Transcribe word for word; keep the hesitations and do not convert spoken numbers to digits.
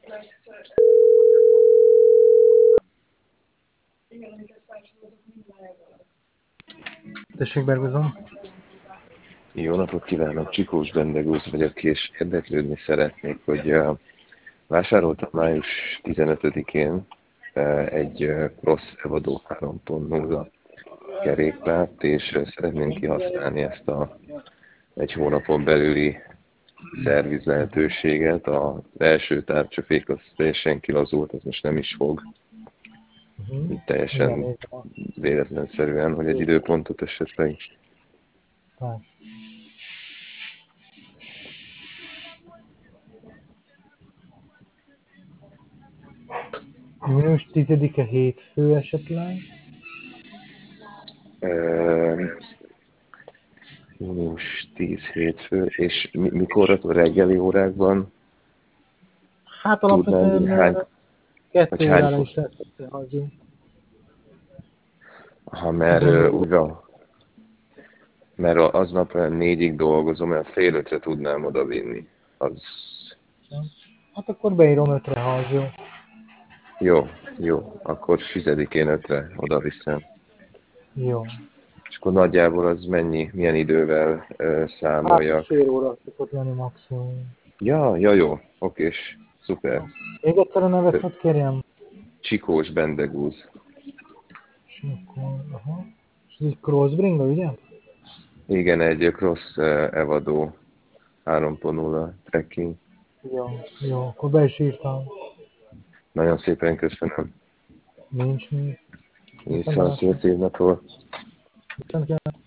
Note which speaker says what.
Speaker 1: Tessék, Bergozom.
Speaker 2: Jó napot kívánok, Csikós Bendegúz vagyok, és érdeklődni szeretnék, hogy uh, vásároltam május tizenötödikén uh, egy uh, Cross Evadó három pont nulla kerékpárt, és uh, szeretném kihasználni ezt a egy hónapon belüli szerviz lehetőséget. Az első tárcsafék az teljesen kilazult, az most nem is fog.
Speaker 1: Uh-huh.
Speaker 2: Így teljesen véletlenszerűen, hogy egy időpontot esetleg.
Speaker 1: Persze. június tizedike hétfő esetleg?
Speaker 2: Uh, június tíz hétfő, és mi, mikor a reggeli órákban
Speaker 1: Hát
Speaker 2: tudnám, hány,
Speaker 1: alapvetően kettő
Speaker 2: vagy hány
Speaker 1: órára
Speaker 2: fok?
Speaker 1: is lesz hagyó.
Speaker 2: Ha mert uh, úgy van, mert aznap olyan négyig dolgozom, olyan fél ötre tudnám oda vinni. Az
Speaker 1: Hát akkor beírom ötre, ha az jó.
Speaker 2: jó, jó, akkor tizedikén ötre oda viszem.
Speaker 1: Jó.
Speaker 2: És akkor nagyjából az mennyi, milyen idővel uh,
Speaker 1: Hát egy
Speaker 2: számoljak?
Speaker 1: fél óra szokott lenni maximum.
Speaker 2: Ja, ja, jó, okés, szuper.
Speaker 1: Még egyszer a nevet hadd kérjem.
Speaker 2: Csikós Bendegúz.
Speaker 1: És akkor, aha. És ez egy crossbringa, ugye?
Speaker 2: Igen, egy Cross uh, Evadó három pont nulla trekking.
Speaker 1: Jó, jó, akkor be is írtam.
Speaker 2: Nagyon szépen köszönöm.
Speaker 1: Nincs mi.
Speaker 2: Viszont szép napot.
Speaker 1: Viszont